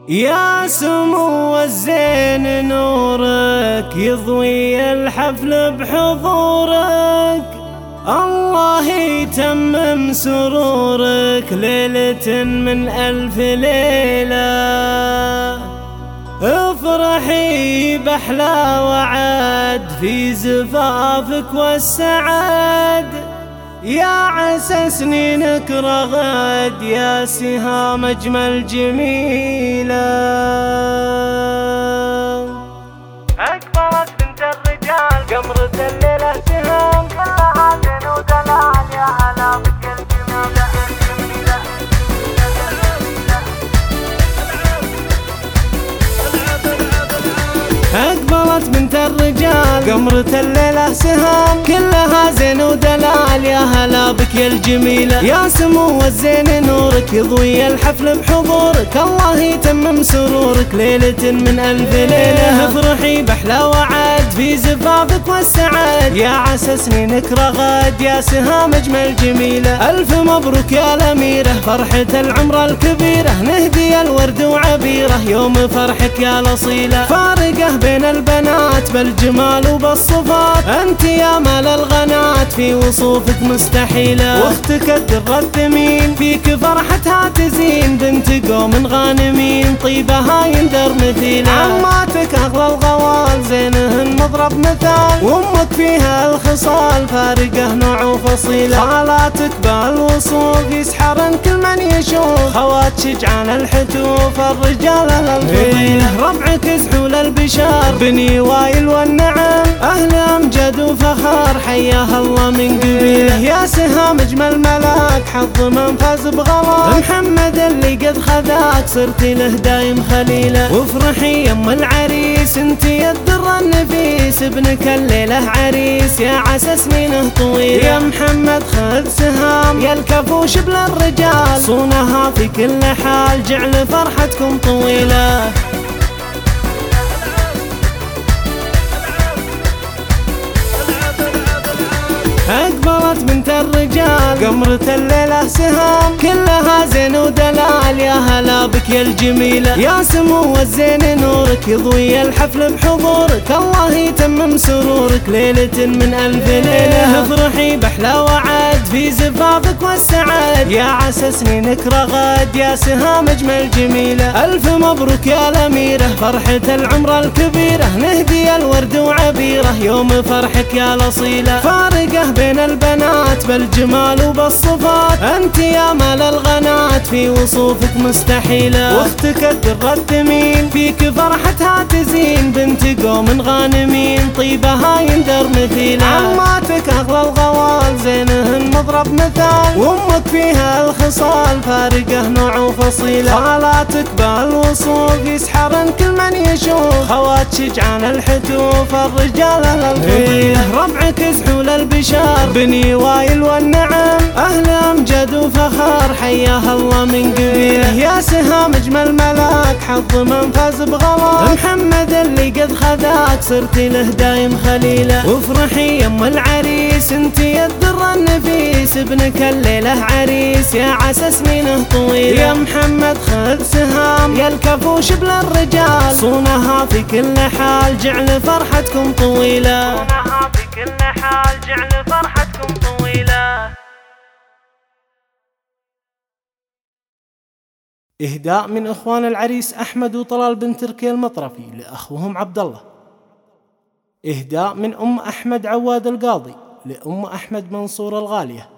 يا سمو الزين نورك يضوي الحفل بحضورك، الله يتمم سرورك ليلة من 1000 ليلة. افرحي بأحلى وعد في زفافك والسعد، يا عسى سنينك رغد يا سهام أجمل جميلة. أكبرت بنت الرجال قمرة الليلة سهام، كلها زين ودلال يا هلا بك الجميلة. أقبلت بنت الرجال قمرة الليلة سهام، كلها زين ودلال يا هلا بك يا الجميلة. يا سمو الزين نورك يضوي الحفل بحضورك، الله يتمم سرورك ليلة من 1000 ليلة. افرحي بأحلى وعد في زفافك والسعد، يا عسى سنينك رغد يا سهام أجمل جميلة. 1000 مبروك يا الأميرة فرحة العمر الكبيرة، نهدي الورد وعبيرة يوم فرحك يا الأصيلة. فارقة بين البنات بالجمال وبالصفات، انت يا مال الغنات في وصوفك مستحيلة. واختك الدر الثمين فيك فرحتها تزين، بنت قوم غانمين طيبها يندر مثيلة. عماتك اغلى الغوال زينهن مضرب مثال، وامك فيها الخصال فارقة نوع وفصيلة. خالاتك بالوصوف يسحرن كل من يشوف، خوات شجعان الحتوف الرجال الفضيلة. ربعك زحول البشار بني وايل والنعم، أهل أمجد وفخار حياها الله من قبيله. يا سهام أجمل ملاك حظ من فاز بغلاك، محمد اللي قد خذاك صرت له دايم خليله. وافرحي يم العريس انت يا الدر النفيس، ابنك الليلة عريس يا عسى سنينه طويلة. يا محمد خذ سهام يا الكفوش بلا الرجال، صونها في كل حال جعل فرحتكم طويلة. أقبلت بنت الرجال قمرة الليلة سهام، كلها زين ودلال يا هلا بك يا الجميلة. يا سمو الزين نورك يضوي الحفل بحضورك، الله يتمم سرورك ليلة من 1000 ليلة. افرحي بأحلى وعد في زفافك والسعد، يا عسى سنينك رغد يا سهام أجمل جميلة. 1000 مبروك يا الأميرة فرحة العمر الكبيرة، نهدي الورد وعبيرة يوم فرحك يا الأصيلة. فارقة بين البنات بالجمال وبالصفات، انت يا مال الغنات في وصوفك مستحيلة. واختك الدر الثمين فيك فرحتها تزين، بنت قوم غانمين طيبها يندر مثيلة. عماتك اغلى الغوال زينهن مضرب مثال، وامك فيها الخصال فارقة نوع وفصيلة. خالاتك بالوصوف يسحرن كل من يشوف، خوات شجعان الحتوف الرجال الفضيلة. ربعك زحول البشار بني وايل والنعم، أهل أمجد وفخار حياها الله من قبيله. يا سهام أجمل ملاك حظ من فاز بغلاك، محمد اللي قد خذاك صرت له دايم خليله. وافرحي يم العريس انت يا الدر النفيس، ابنك الليلة عريس يا عسى سنينه طويلة. يا محمد خذ سهام يا الكفوش بلا الرجال، صونها في كل حال جعل فرحتكم طويلة. صونها في كل حال جعل فرحتكم طويلة. إهداء من إخوان العريس أحمد وطلال بن تركي المطرفي لأخوهم عبد الله. إهداء من أم أحمد عواد القاضي لأم أحمد منصور الغالية.